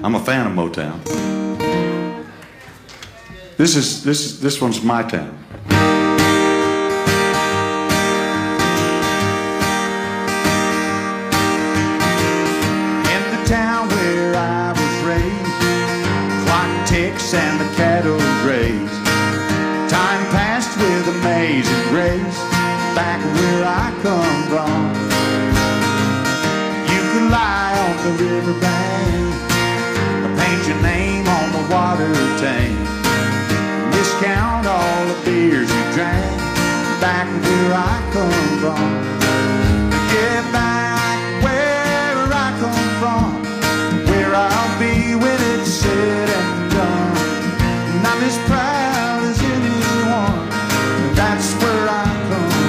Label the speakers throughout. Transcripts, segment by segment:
Speaker 1: I'm a fan of Motown. This one's my town. In the town where I was raised, clock ticks and the cattle graze. Time passed with amazing grace. Back where I come from, you could lie on the riverbank, paint your name on the water tank, discount all the beers you drank. Back where I come from, yeah, back where I come from, where I'll be when it's said and done. And I'm as proud as anyone. That's where I come from.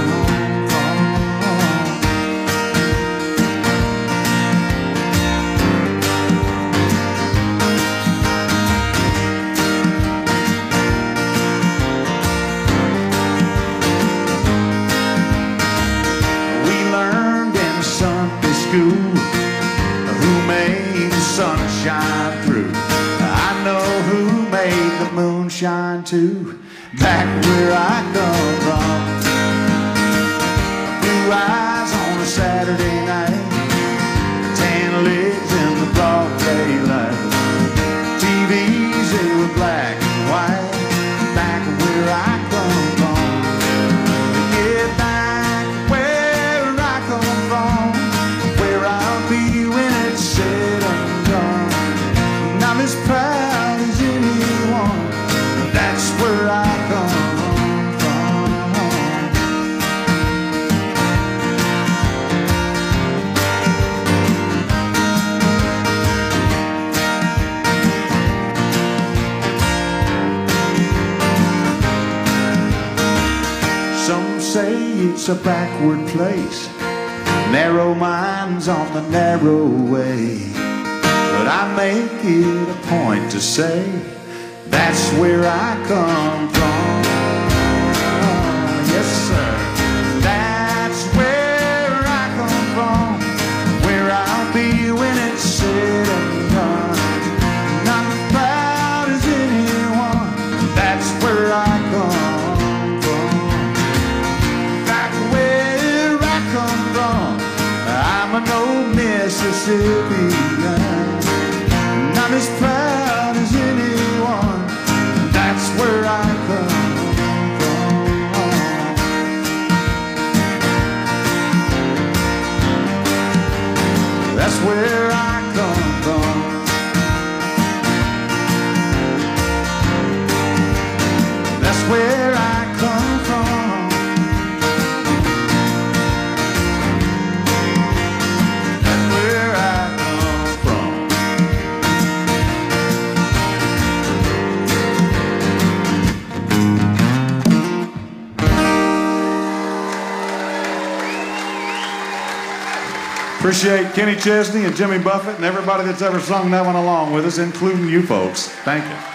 Speaker 1: Who made the sun shine through? I know who made the moon shine too. Back where I come from, blue eyes on a Saturday night, tan legs in the broad daylight, TVs they were black and white. Back where I come from, yeah, back where I come from, where I'll be when it's said and done. And I'm as proud as anyone. That's where I come from. Some say it's a backward place, narrow minds on the narrow way, but I make it a point to say that's where I come from. Yes, sir. That's where I come from, where I'll be when it's said and done. And I'm as proud as anyone. That's where I come from. Back where I come from, I'm an old Mississippian, and I'm as proud as anyone. That's where I come from. That's where I come from. That's where I come from. That's where I come from. Appreciate Kenny Chesney and Jimmy Buffett and everybody that's ever sung that one along with us, including you folks. Thank you.